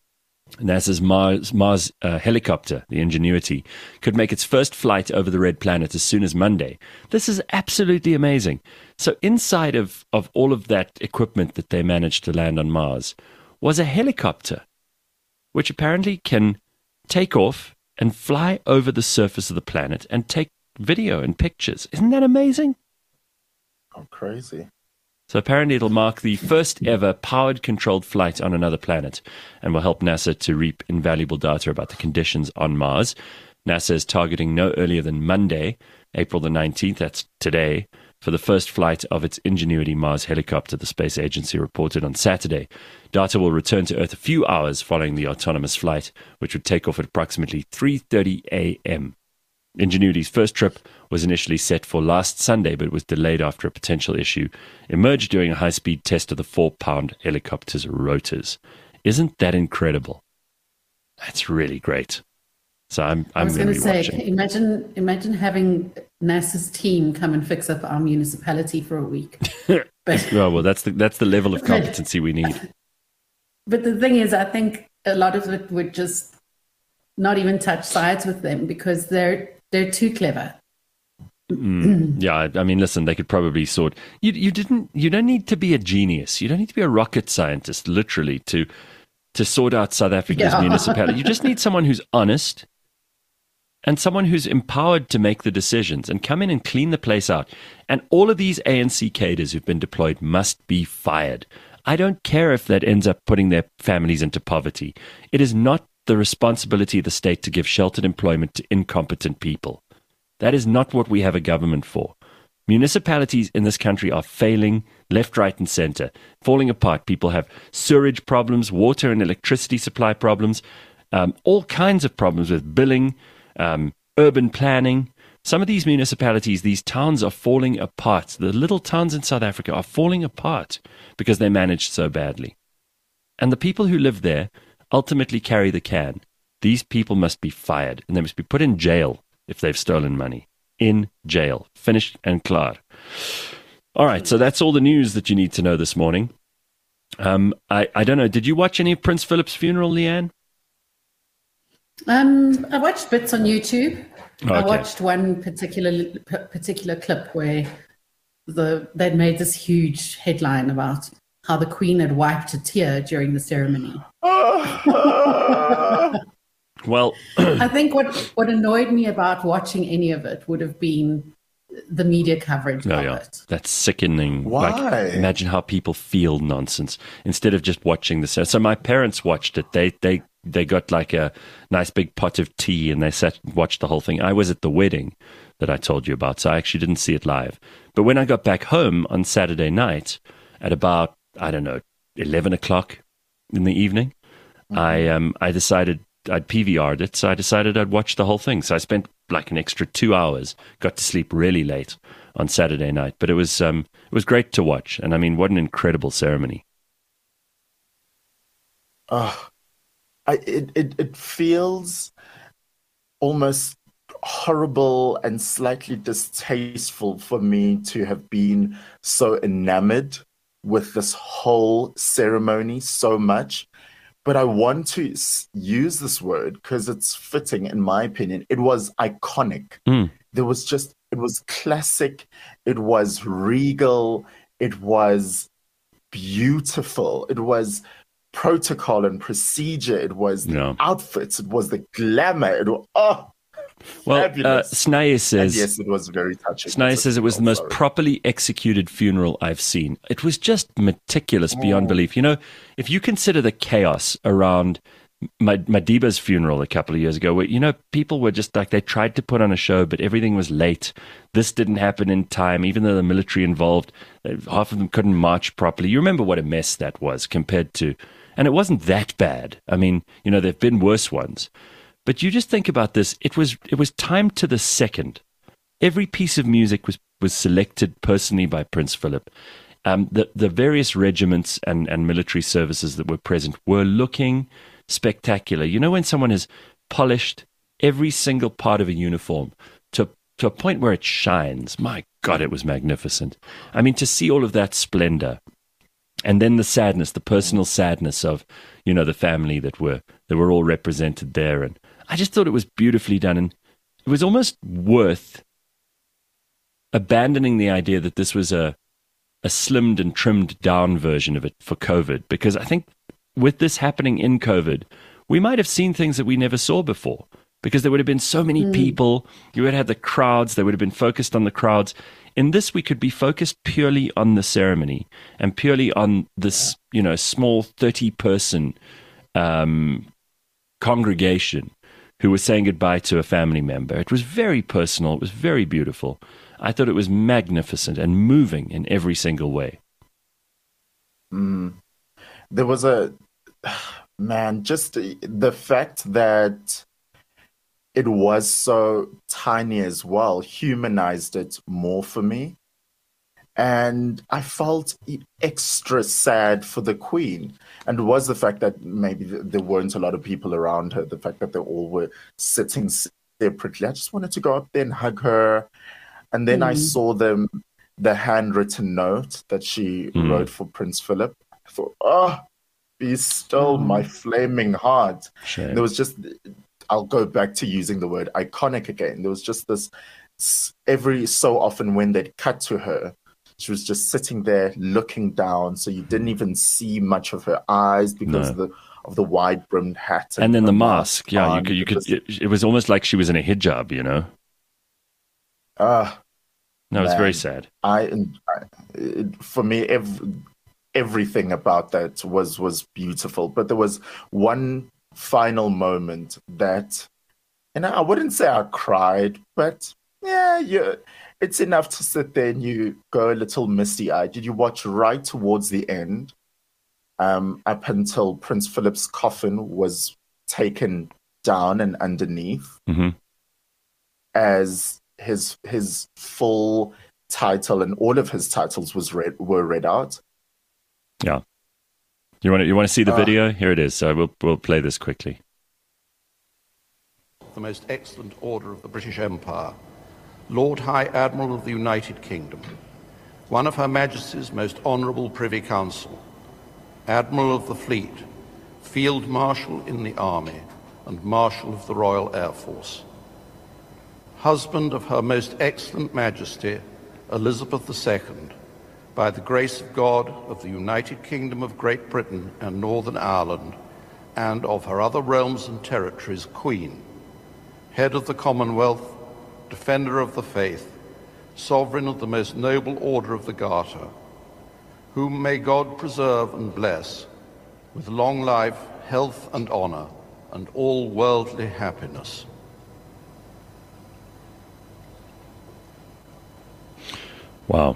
NASA's Mars helicopter, the Ingenuity, could make its first flight over the Red Planet as soon as Monday. This is absolutely amazing. So inside of all of that equipment that they managed to land on Mars was a helicopter, which apparently can take off and fly over the surface of the planet and take video and pictures. Isn't that amazing? Oh, crazy. So apparently it'll mark the first ever powered controlled flight on another planet and will help NASA to reap invaluable data about the conditions on Mars. NASA is targeting no earlier than Monday, April the 19th, that's today, for the first flight of its Ingenuity Mars helicopter, the space agency reported on Saturday. Data will return to Earth a few hours following the autonomous flight, which would take off at approximately 3:30 a.m. Ingenuity's first trip was initially set for last Sunday, but was delayed after a potential issue emerged during a high-speed test of the 4-pound helicopter's rotors. Isn't that incredible? That's really great. So I'm going to say, imagine having NASA's team come and fix up our municipality for a week. Well, that's the level of competency we need. But the thing is, I think a lot of it would just not even touch sides with them because they're too clever. Yeah, I mean, listen, they could probably sort. You don't need to be a genius. You don't need to be a rocket scientist, literally, to sort out South Africa's municipality. You just need someone who's honest and someone who's empowered to make the decisions and come in and clean the place out. And all of these ANC cadres who've been deployed must be fired. I don't care if that ends up putting their families into poverty. It is not the responsibility of the state to give sheltered employment to incompetent people. That is not what we have a government for. Municipalities in this country are failing left, right, and center, falling apart. People have sewerage problems, water and electricity supply problems, all kinds of problems with billing, urban planning. Some of these municipalities, these towns are falling apart. The little towns in South Africa are falling apart because they're managed so badly. And the people who live there ultimately carry the can. These people must be fired and they must be put in jail if they've stolen money. In jail. Finished and klar. All right, so that's all the news that you need to know this morning. I don't know, did you watch any of Prince Philip's funeral, Leanne? I watched bits on YouTube. Okay. I watched one particular clip where they'd made this huge headline about how the Queen had wiped a tear during the ceremony. Well, I think what annoyed me about watching any of it would have been the media coverage of it. That's sickening. Why? Like, imagine how people feel nonsense instead of just watching this. So my parents watched it. They got like a nice big pot of tea and they sat and watched the whole thing. I was at the wedding that I told you about, so I actually didn't see it live. But when I got back home on Saturday night at about, 11 o'clock in the evening, I decided I'd PVR'd it, so I decided I'd watch the whole thing. So I spent like an extra 2 hours, got to sleep really late on Saturday night. But it was great to watch. And I mean, what an incredible ceremony. It feels almost horrible and slightly distasteful for me to have been so enamored with this whole ceremony so much. But I want to use this word because it's fitting, in my opinion. It was iconic. It was classic. It was regal. It was beautiful. It was protocol and procedure. It was the outfits. It was the glamour. Fabulous. Snaye says, and yes, it was very touching. Snaye says it was the most properly executed funeral I've seen. It was just meticulous beyond belief. You know, if you consider the chaos around Madiba's funeral a couple of years ago, where, people were just like, they tried to put on a show, but everything was late. This didn't happen in time, even though the military involved, half of them couldn't march properly. You remember what a mess that was compared to, and it wasn't that bad. I mean, there've been worse ones. But you just think about this. It was timed to the second. Every piece of music was selected personally by Prince Philip. The various regiments and military services that were present were looking spectacular. When someone has polished every single part of a uniform to a point where it shines, my God, it was magnificent. I mean, to see all of that splendor. And then the sadness, the personal sadness of, the family that were that were all represented there. And I just thought it was beautifully done. And it was almost worth abandoning the idea that this was a slimmed and trimmed down version of it for COVID, because I think with this happening in COVID, we might have seen things that we never saw before, because there would have been so many people. You would have had the crowds. They would have been focused on the crowds. In this, we could be focused purely on the ceremony and purely on this, small 30-person congregation who was saying goodbye to a family member. It was very personal. It was very beautiful. I thought it was magnificent and moving in every single way. There was just the fact that it was so tiny as well humanized it more for me. And I felt extra sad for the Queen. And it was the fact that maybe there weren't a lot of people around her, the fact that they all were sitting separately. I just wanted to go up there and hug her. And then I saw the handwritten note that she wrote for Prince Philip. I thought, be still my flaming heart. Shame. There was just, I'll go back to using the word iconic again. There was just this, every so often when they'd cut to her, she was just sitting there looking down. So you didn't even see much of her eyes because of the wide brimmed hat. And then the mask. Yeah, you could. It was almost like she was in a hijab, No, it's very sad. For me, everything about that was beautiful. But there was one final moment that, and I wouldn't say I cried, but it's enough to sit there and you go a little misty-eyed. Did you watch right towards the end, up until Prince Philip's coffin was taken down and underneath, as his full title and all of his titles were read out. Yeah. You want to see the video? Here it is. So we'll play this quickly. The most excellent order of the British Empire, Lord High Admiral of the United Kingdom, one of Her Majesty's most honourable Privy Council, Admiral of the Fleet, Field Marshal in the Army, and Marshal of the Royal Air Force, husband of Her Most Excellent Majesty Elizabeth II, by the grace of God of the United Kingdom of Great Britain and Northern Ireland, and of her other realms and territories, Queen, head of the Commonwealth, defender of the faith, sovereign of the most noble order of the Garter, whom may God preserve and bless with long life, health and honour, and all worldly happiness. Wow.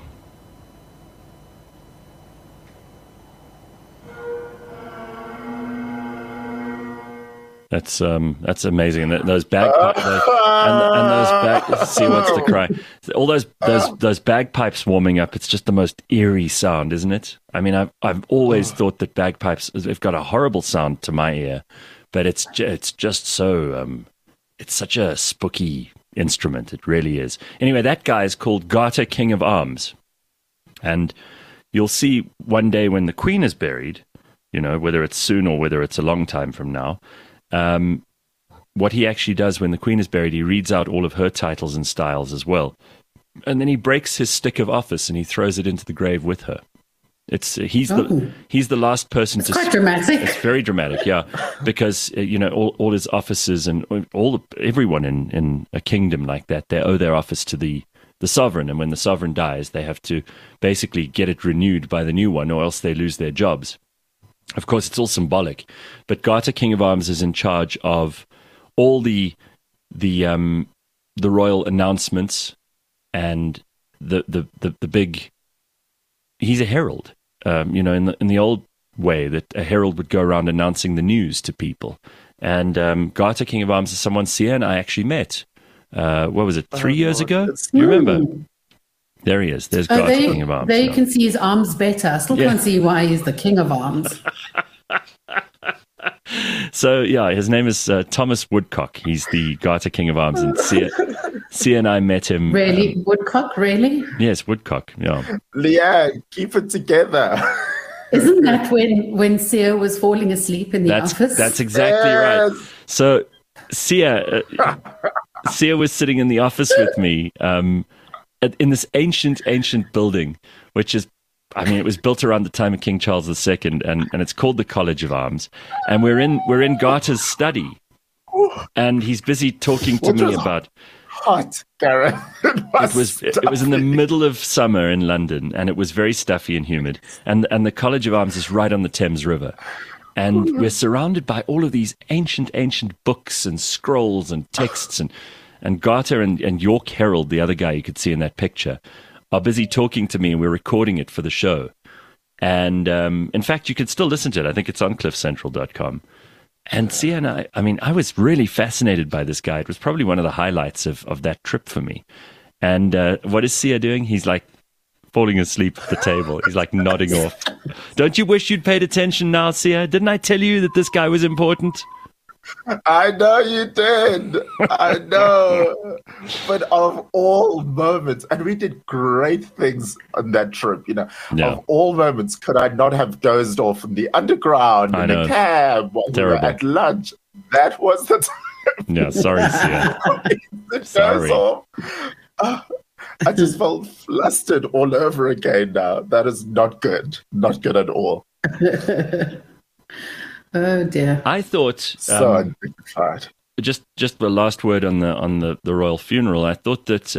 That's amazing. And those bagpipes, and those see what's to cry. All those bagpipes warming up. It's just the most eerie sound, isn't it? I mean, I've always thought that bagpipes have got a horrible sound to my ear, but it's just so it's such a spooky instrument. It really is. Anyway, that guy is called Garter, King of Arms, and you'll see one day when the Queen is buried, whether it's soon or whether it's a long time from now. What he actually does when the Queen is buried, he reads out all of her titles and styles as well. And then he breaks his stick of office and he throws it into the grave with her. He's the last person to... It's quite dramatic. It's very dramatic, yeah. Because, all his officers and everyone in a kingdom like that, they owe their office to the sovereign. And when the sovereign dies, they have to basically get it renewed by the new one, or else they lose their jobs. Of course, it's all symbolic, but Garter, King of Arms, is in charge of all the royal announcements and the big. He's a herald, in the old way that a herald would go around announcing the news to people. And Garter, King of Arms, is someone Sia and I actually met. What was it? 3 years ago? You remember? There he is. There's Garter, King of Arms. There you can see his arms better. I still can't see why he's the King of Arms. So, his name is Thomas Woodcock. He's the Garter, King of Arms. And Sia and I met him. Really? Woodcock, really? Yes, Woodcock, yeah. Leanne, keep it together. Isn't that when Sia was falling asleep in the office? That's exactly right. So Sia was sitting in the office with me in this ancient building, which is, I mean, it was built around the time of King Charles II, and it's called the College of Arms. And we're in Garter's study, and he's busy talking to me about hot, Gareth. It was in the middle of summer in London, and it was very stuffy and humid. And the College of Arms is right on the Thames River. And we're surrounded by all of these ancient books and scrolls and texts. And Garter and York Herald, the other guy you could see in that picture, are busy talking to me, and we're recording it for the show. And in fact, you can still listen to it. I think it's on cliffcentral.com. And Sia and I was really fascinated by this guy. It was probably one of the highlights of that trip for me. And what is Sia doing? He's like falling asleep at the table. He's like nodding off. Don't you wish you'd paid attention now, Sia? Didn't I tell you that this guy was important? I know you did. I know. But of all moments, and we did great things on that trip, you know. Yeah. Of all moments, could I not have dozed off in the underground, in the cab, at lunch? That was the time. Yeah, sorry, Sia. Sorry. I just felt flustered all over again now. That is not good. Not good at all. Oh dear! I thought so undignified. Just the last word on the royal funeral. I thought that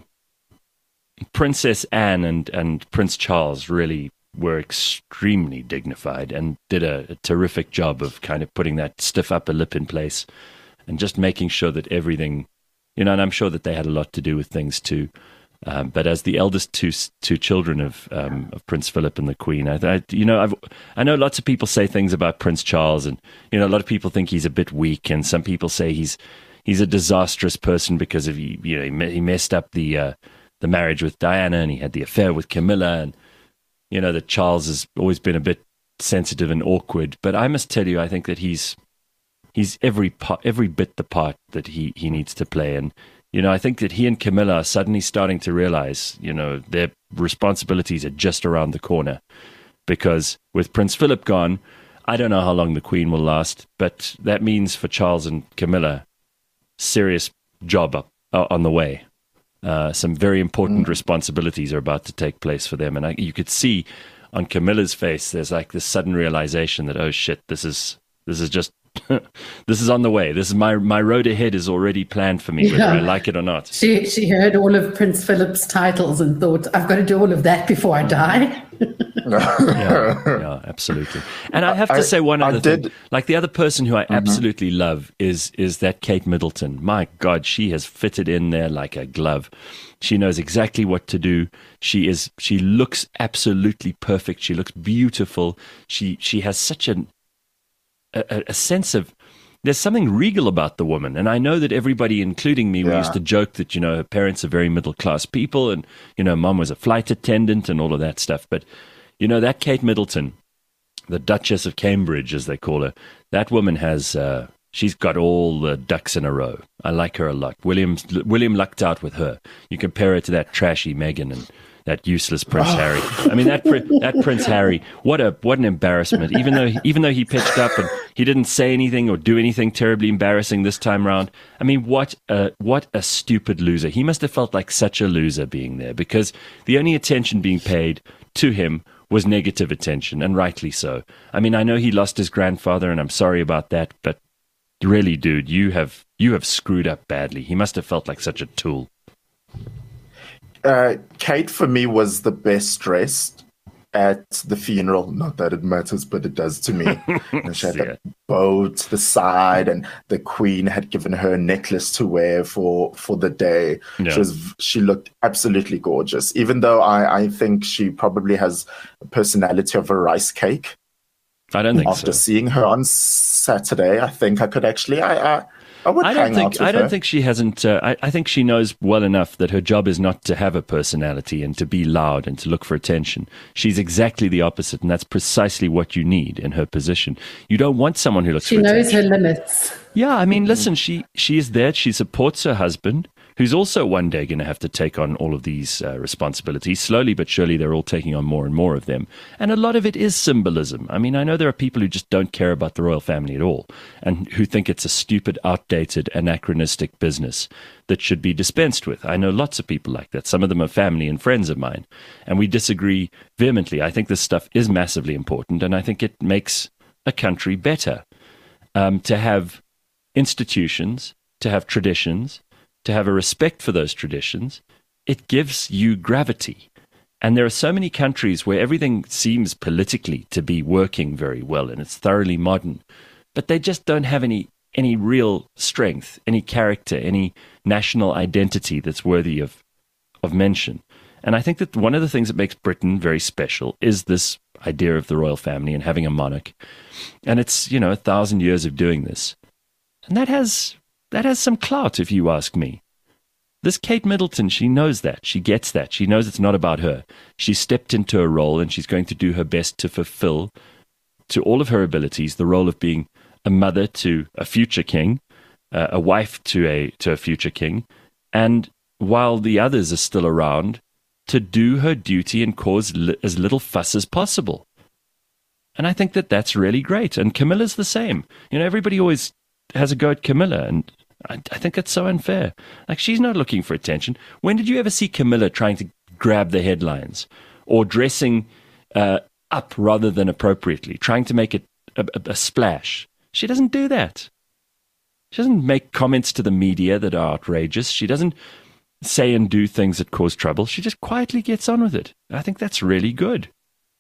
Princess Anne and Prince Charles really were extremely dignified and did a terrific job of kind of putting that stiff upper lip in place and just making sure that everything, you know. And I'm sure that they had a lot to do with things too. But as the eldest two children of Prince Philip and the Queen, I know lots of people say things about Prince Charles, and you know, a lot of people think he's a bit weak, and some people say he's a disastrous person because of he messed up the marriage with Diana, and he had the affair with Camilla, and you know that Charles has always been a bit sensitive and awkward. But I must tell you, I think that he's every bit the part that he needs to play. And you know, I think that he and Camilla are suddenly starting to realize, you know, their responsibilities are just around the corner. Because with Prince Philip gone, I don't know how long the Queen will last, but that means for Charles and Camilla, serious job on the way. Some very important responsibilities are about to take place for them. And you could see on Camilla's face, there's like this sudden realization that, oh shit, this is just this is on the way. This is my road ahead is already planned for me, whether I like it or not. She heard all of Prince Philip's titles and thought, I've got to do all of that before I die. yeah, absolutely. And I have to say one other thing. Like the other person who I absolutely love is that Kate Middleton. My God, she has fitted in there like a glove. She knows exactly what to do. She looks absolutely perfect. She looks beautiful. She has such a sense of, there's something regal about the woman. And I know that everybody, including me, we used to joke that, you know, her parents are very middle class people, and, you know, mom was a flight attendant and all of that stuff. But, you know, that Kate Middleton, the Duchess of Cambridge, as they call her, that woman has, she's got all the ducks in a row. I like her a lot. William lucked out with her. You compare her to that trashy Meghan and that useless Prince Harry. I mean, that Prince Harry, what an embarrassment. Even though he pitched up and he didn't say anything or do anything terribly embarrassing this time round. I mean, what a stupid loser. He must have felt like such a loser being there, because the only attention being paid to him was negative attention, and rightly so. I mean, I know he lost his grandfather, and I'm sorry about that, but really, dude, you have screwed up badly. He must have felt like such a tool. Kate, for me, was the best dressed at the funeral. Not that it matters, but it does to me. And she had that bow to the side, and the Queen had given her a necklace to wear for the day. Yeah. She looked absolutely gorgeous, even though I think she probably has a personality of a rice cake. I don't think After seeing her on Saturday, I think I could actually... I don't think she hasn't. I think she knows well enough that her job is not to have a personality and to be loud and to look for attention. She's exactly the opposite, and that's precisely what you need in her position. You don't want someone who looks for attention. She knows her limits. Yeah, I mean, listen, she is there. She supports her husband. who's also one day going to have to take on all of these responsibilities. Slowly but surely, they're all taking on more and more of them. And a lot of it is symbolism. I mean, I know there are people who just don't care about the royal family at all and who think it's a stupid, outdated, anachronistic business that should be dispensed with. I know lots of people like that. Some of them are family and friends of mine. And we disagree vehemently. I think this stuff is massively important, and I think it makes a country better to have institutions, to have traditions, to have a respect for those traditions. It gives you gravity. And there are so many countries where everything seems politically to be working very well and it's thoroughly modern, but they just don't have any real strength, any character, any national identity that's worthy of mention. And I think that one of the things that makes Britain very special is this idea of the royal family and having a monarch. And it's, 1,000 years of doing this. And that has some clout, if you ask me. This Kate Middleton, she knows that. She gets that. She knows it's not about her. She stepped into a role and she's going to do her best to fulfill, to all of her abilities, the role of being a mother to a future king, a wife to a future king, and while the others are still around, to do her duty and cause as little fuss as possible. And I think that that's really great. And Camilla's the same. Everybody always has a go at Camilla, and I think that's so unfair. Like, she's not looking for attention. When did you ever see Camilla trying to grab the headlines or dressing up rather than appropriately, trying to make it a splash? She doesn't do that. She doesn't make comments to the media that are outrageous. She doesn't say and do things that cause trouble. She just quietly gets on with it. I think that's really good.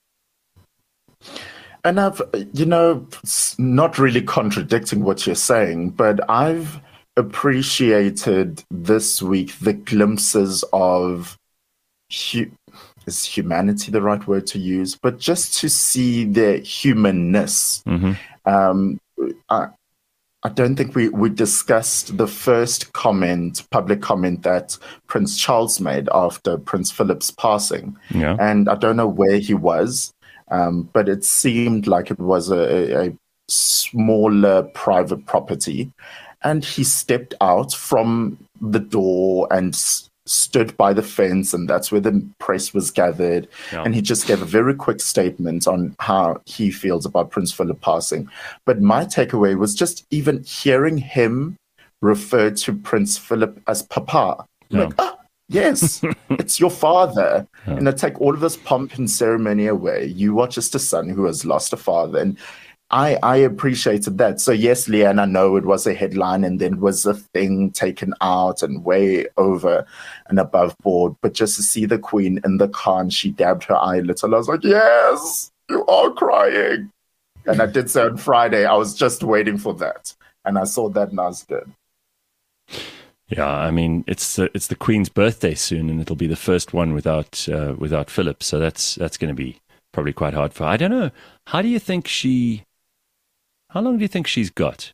And I've, not really contradicting what you're saying, but I've appreciated this week the glimpses of, is humanity the right word to use? But just to see their humanness. Mm-hmm. I don't think we discussed the first public comment that Prince Charles made after Prince Philip's passing. Yeah. And I don't know where he was, but it seemed like it was a smaller private property. And he stepped out from the door and stood by the fence, and that's where the press was gathered. Yeah. And he just gave a very quick statement on how he feels about Prince Philip passing. But my takeaway was just even hearing him refer to Prince Philip as Papa. Yeah. Like, yes, it's your father. Yeah. And I take all of this pomp and ceremony away. You are just a son who has lost a father. And I appreciated that. So yes, Leanne, I know it was a headline and then was a thing taken out and way over and above board. But just to see the Queen in the car and she dabbed her eye a little, I was like, yes, you are crying. And I did so on Friday. I was just waiting for that. And I saw that and I was good. Yeah, I mean, it's the Queen's birthday soon, and it'll be the first one without Philip. So that's going to be probably quite hard for her. I don't know. How long do you think she's got?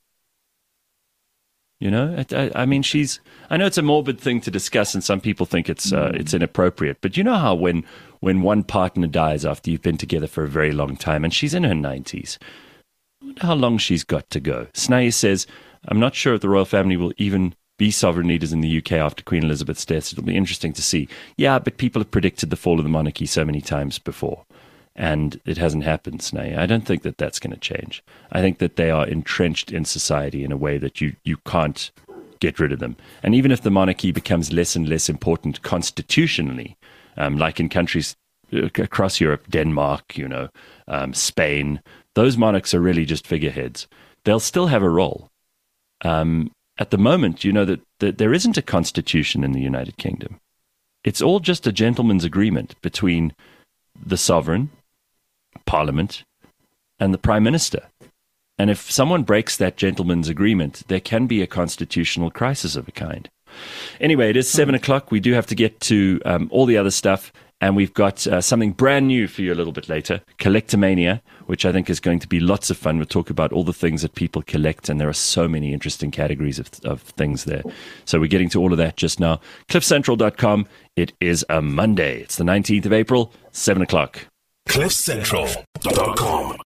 I mean, I know it's a morbid thing to discuss, and some people think it's inappropriate. But you know how when one partner dies after you've been together for a very long time, and she's in her 90s, I wonder how long she's got to go. Snae says, I'm not sure if the royal family will even be sovereign leaders in the UK after Queen Elizabeth's death. It'll be interesting to see. Yeah, but people have predicted the fall of the monarchy so many times before. And it hasn't happened, Snae. I don't think that that's going to change. I think that they are entrenched in society in a way that you can't get rid of them. And even if the monarchy becomes less and less important constitutionally, like in countries across Europe, Denmark, Spain, those monarchs are really just figureheads. They'll still have a role. At the moment, that there isn't a constitution in the United Kingdom. It's all just a gentleman's agreement between the sovereign, Parliament, and the Prime Minister. And if someone breaks that gentleman's agreement, there can be a constitutional crisis of a kind. Anyway, it is 7 o'clock. We do have to get to all the other stuff. And we've got something brand new for you a little bit later, Collectomania, which I think is going to be lots of fun. We'll talk about all the things that people collect, and there are so many interesting categories of things there. So we're getting to all of that just now. CliffCentral.com. It is a Monday. It's the 19th of April, 7 o'clock. CliffCentral.com